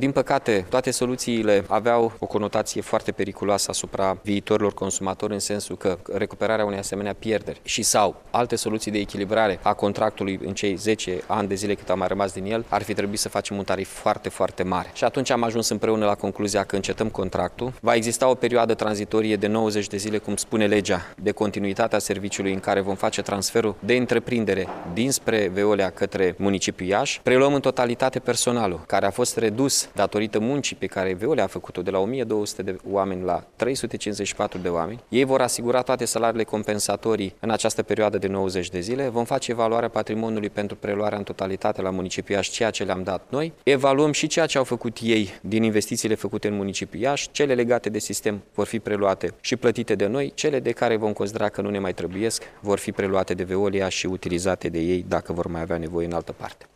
Din păcate, toate soluțiile aveau o conotație foarte periculoasă asupra viitorilor consumatori, în sensul că recuperarea unei asemenea pierderi sau alte soluții de echilibrare a contractului în cei 10 ani de zile cât a mai rămas din el, ar fi trebuit să facem un tarif foarte, foarte mare. Și atunci am ajuns împreună la concluzia că încetăm contractul. Va exista o perioadă tranzitorie de 90 de zile, cum spune legea, de continuitatea serviciului, în care vom face transferul de întreprindere dinspre Veolia către municipiul Iași. Preluăm în totalitate personalul, care a fost redus datorită muncii pe care Veolia a făcut-o de la 1200 de oameni la 354 de oameni. Ei vor asigura toate salariile compensatorii în această perioadă de 90 de zile. Vom face evaluarea patrimoniului pentru preluarea în totalitate la municipiul Iași, ceea ce le-am dat noi. Evaluăm și ceea ce au făcut ei din investițiile făcute în municipiul Iași. Cele legate de sistem vor fi preluate și plătite de noi. Cele de care vom considera că nu ne mai trebuiesc vor fi preluate de Veolia și utilizate de ei dacă vor mai avea nevoie în altă parte.